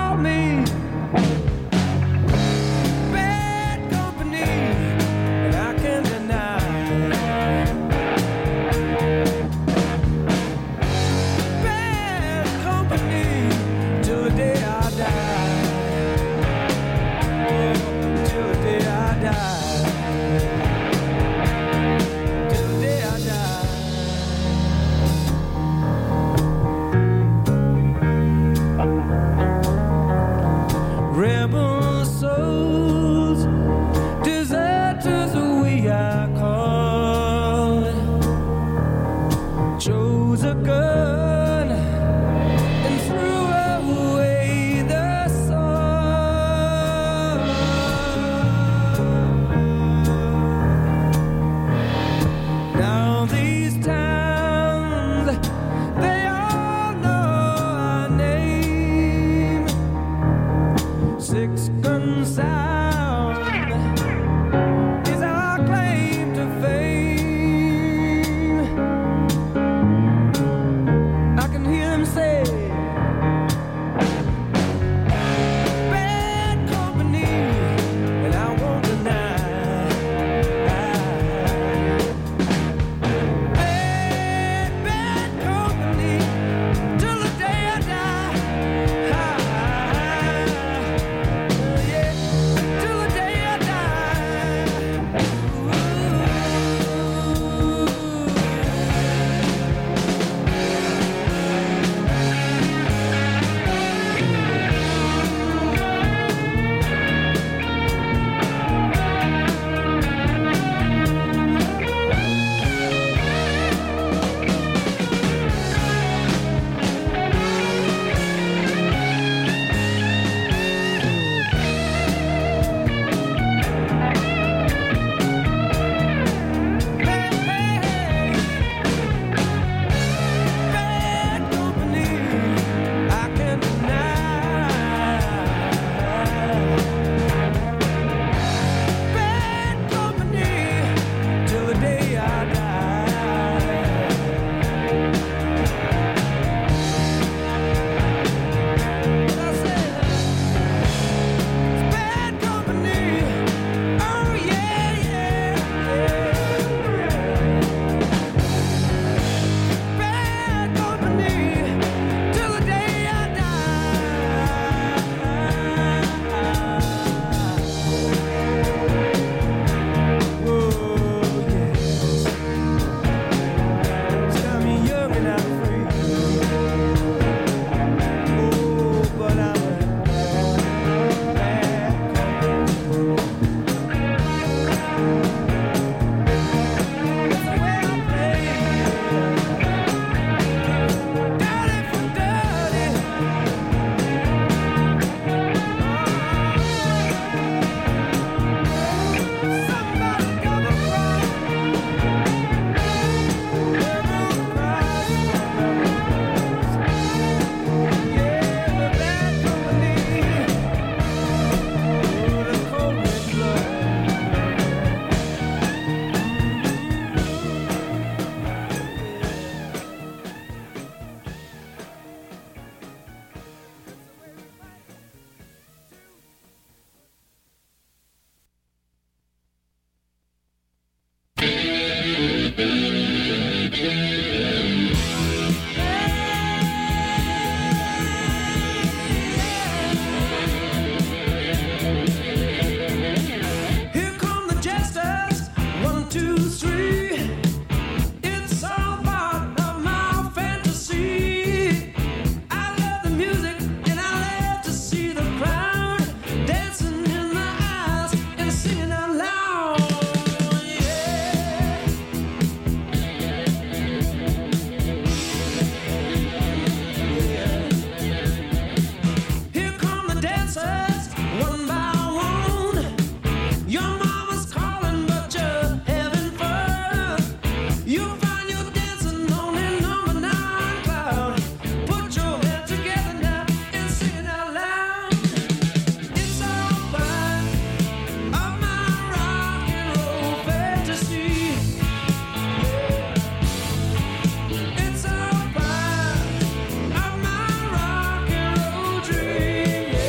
call me bad company, and I can't deny. Bad company till the day I die. Oh, till the day I die. Rebel souls, deserters we are called. Chose a gun and threw away the sword. Now these towns, they all know our name. Six gun sound is our claim to fame. I can hear them say, bad company, and I won't deny. Bad company till the day I die. Till the day I die. Bad company, I can't deny. Bad company till the day I die. I said, it's bad company. Oh yeah, yeah, yeah. Bad company till the day I die. Whoa, yes. It's got me young and I'm free. Oh, but I'm a bad company. That's the way I play. Dirty for dirty. Somebody got the yeah, the bad company. Oh, the cold wind blows. Here come the jesters, 1, 2, 3. It's all part of my fantasy. I love the music and I love to see the crowd dancing in the aisles and singing out loud. Yeah. Here come the dancers, one by one. Your mama's calling, but you're having fun. You find you're dancing on that number 9 cloud. Put your head together now and sing it out loud. It's all part of my rock and roll fantasy. It's all part of my rock and roll dream.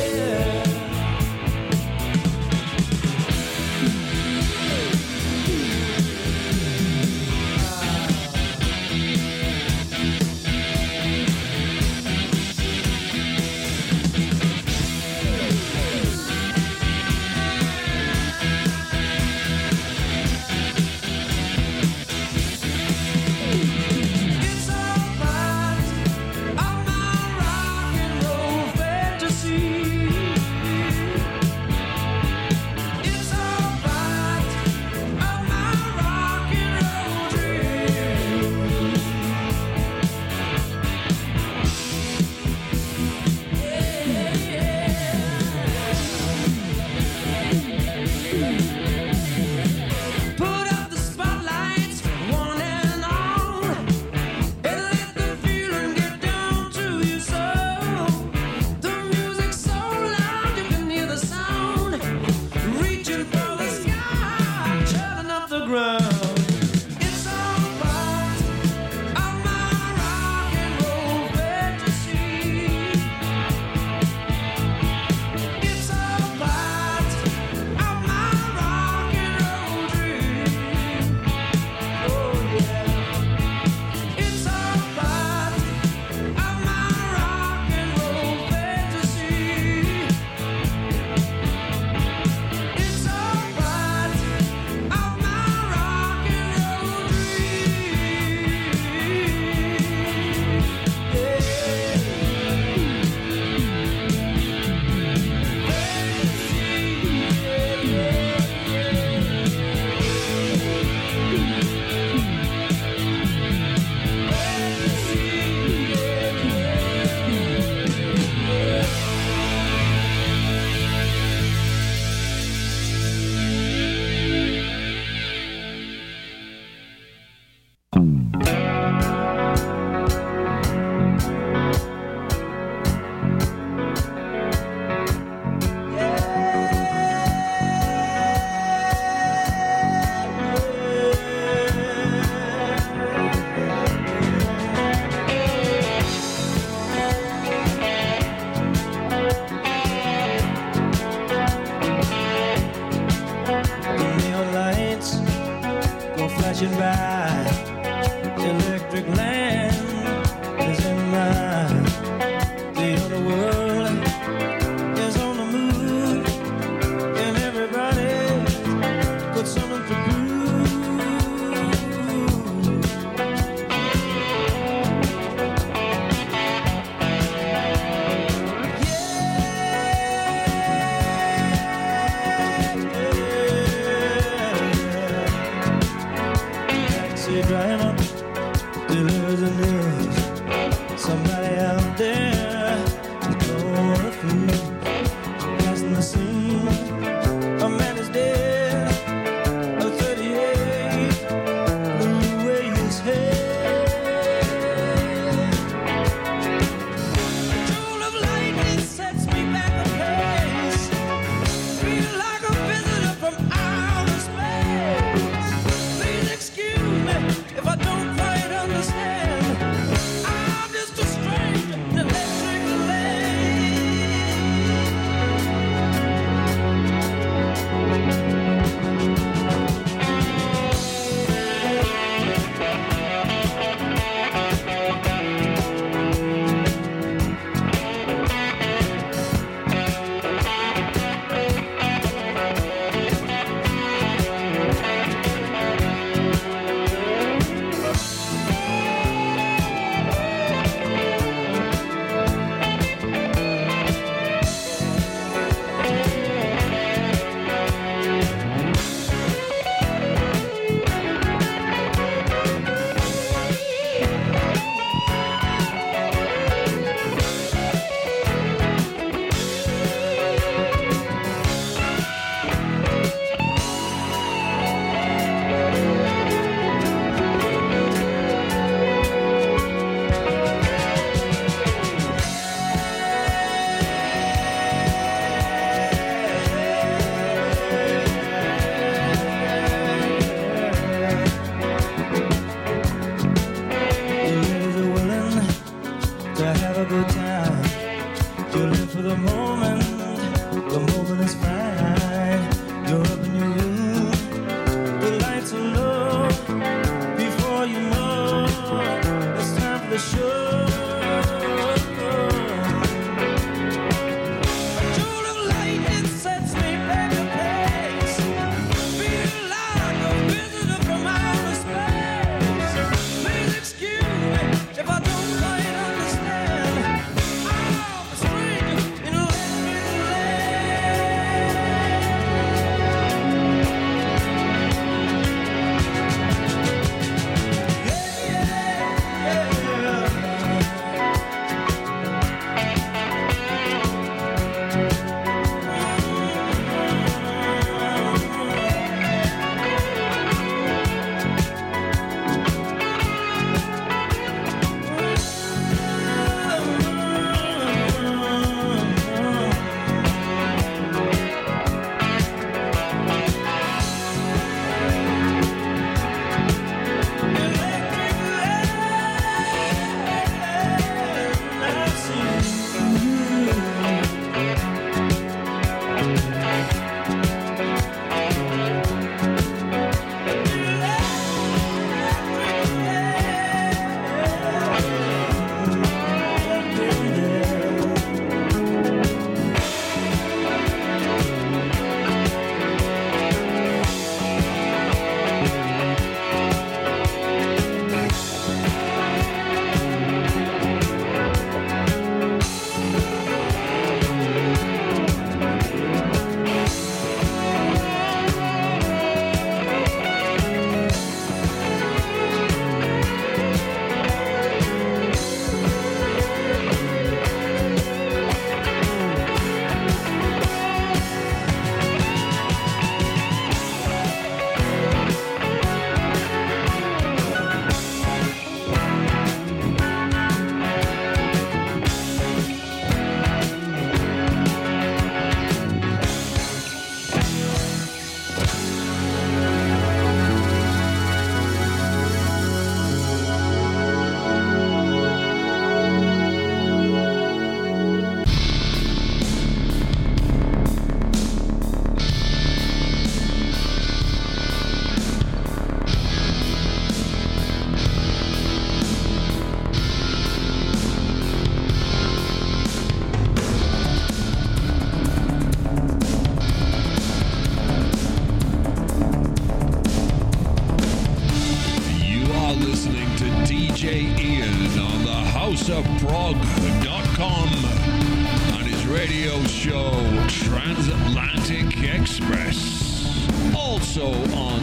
Express. Also on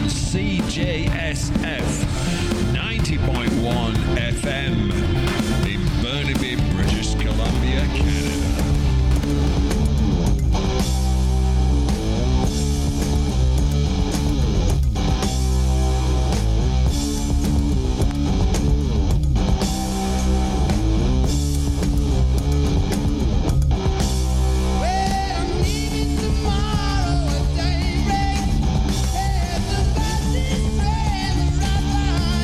CJSF 90.1 FM in Burnaby, British Columbia, Canada.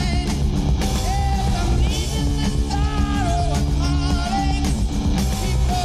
People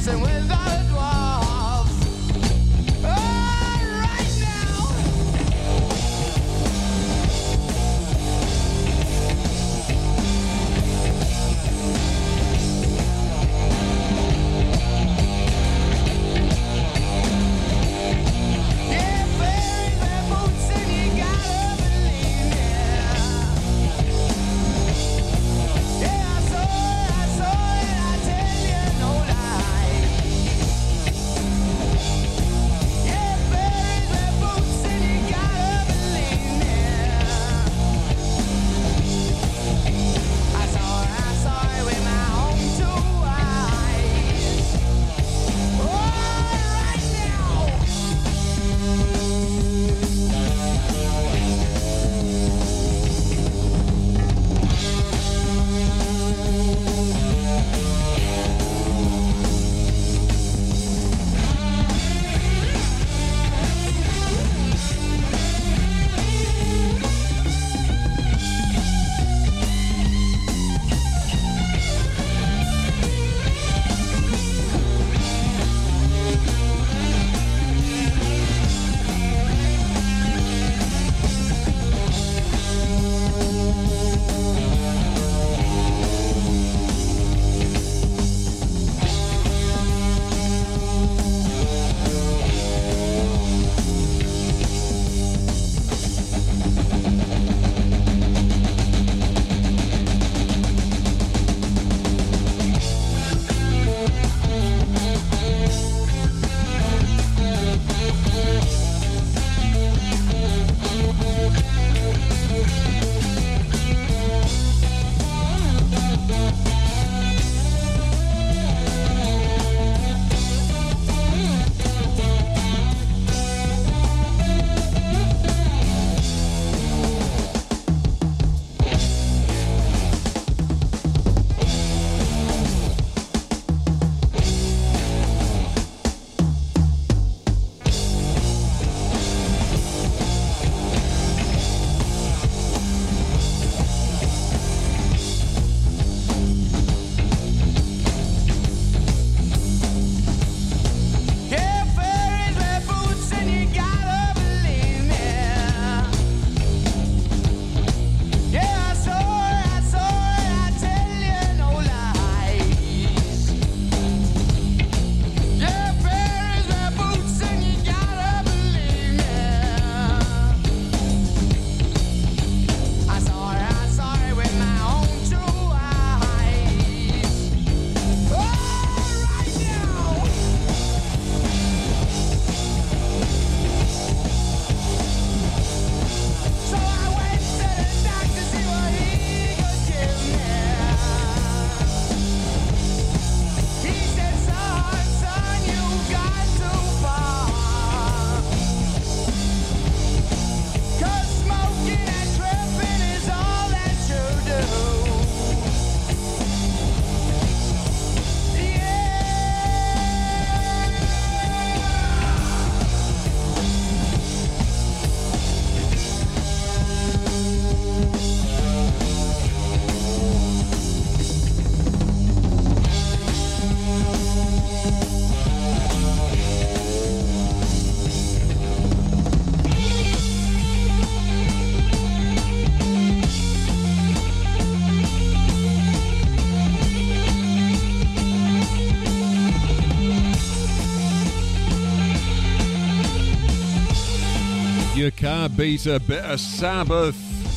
You can't beat a bit of Sabbath.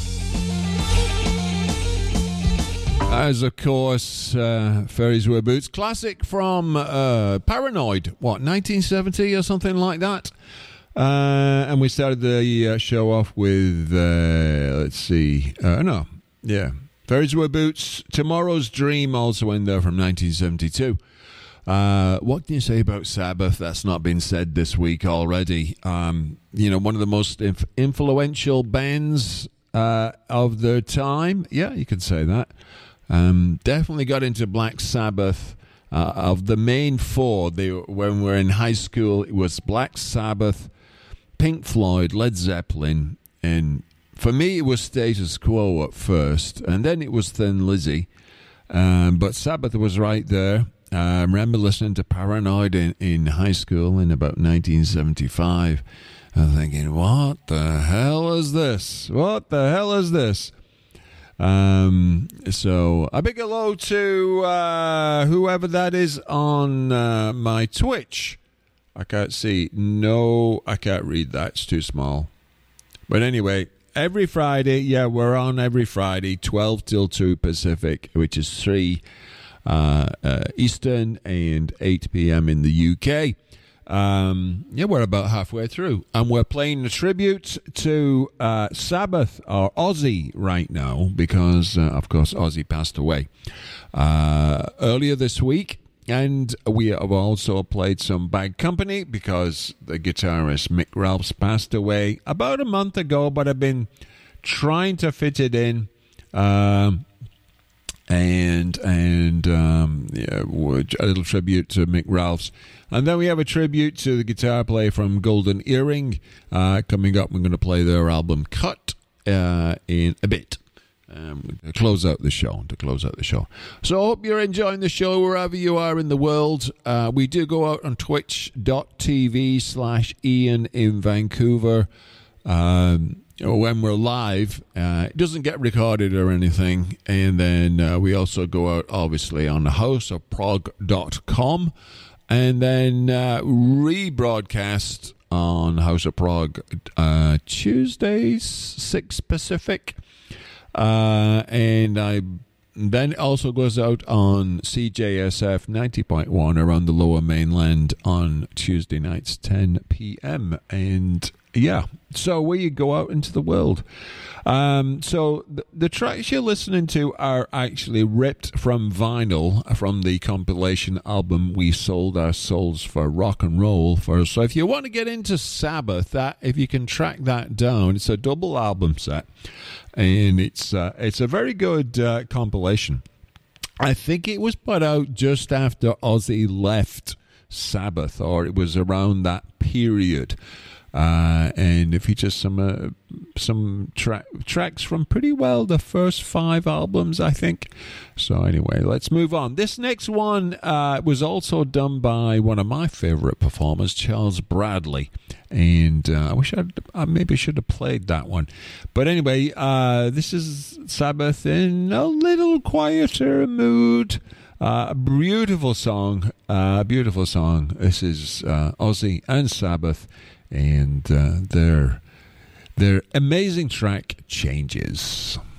As, of course, Fairies Wear Boots. Classic from Paranoid, 1970 or something like that? And we started the show off with, Fairies Wear Boots, Tomorrow's Dream, also in there from 1972. What can you say about Sabbath that's not been said this week already? One of the most influential bands of their time. Yeah, you could say that. Definitely got into Black Sabbath. Of the main four, when we were in high school, it was Black Sabbath, Pink Floyd, Led Zeppelin, and for me it was Status Quo at first, and then it was Thin Lizzy. But Sabbath was right there. I remember listening to Paranoid in high school in about 1975. I'm thinking, what the hell is this? What the hell is this? So a big hello to whoever that is on my Twitch. I can't see. No, I can't read that. It's too small. But anyway, every Friday, we're on every Friday, 12 till 2 Pacific, which is 3 Eastern and 8 p.m. in the UK. We're about halfway through, and we're playing a tribute to Sabbath or Ozzy right now because, of course, Ozzy passed away earlier this week. And we have also played some Bad Company because the guitarist Mick Ralphs passed away about a month ago, but I've been trying to fit it in. A little tribute to Mick Ralphs. And then we have a tribute to the guitar player from Golden Earring coming up. We're going to play their album Cut in a bit. To close out the show. So I hope you're enjoying the show wherever you are in the world. We do go out on twitch.tv/Ian in Vancouver. When we're live, it doesn't get recorded or anything. And then we also go out, obviously, on houseofprog.com. And then rebroadcast on House of Prog Tuesdays, 6 Pacific. And I then also goes out on CJSF 90.1 around the Lower Mainland on Tuesday nights, 10 p.m. And so we go out into the world. So the tracks you're listening to are actually ripped from vinyl from the compilation album We Sold Our Souls for Rock and Roll. So if you want to get into Sabbath, if you can track that down, it's a double album set. And it's a very good compilation. I think it was put out just after Ozzy left Sabbath, or it was around that period. And it features some tracks from pretty well the first 5 albums, I think. So anyway, let's move on. This next one was also done by one of my favorite performers, Charles Bradley. And I wish I maybe should have played that one. But anyway, this is Sabbath in a little quieter mood. Beautiful song. This is Ozzy and Sabbath. And their amazing track, Changes.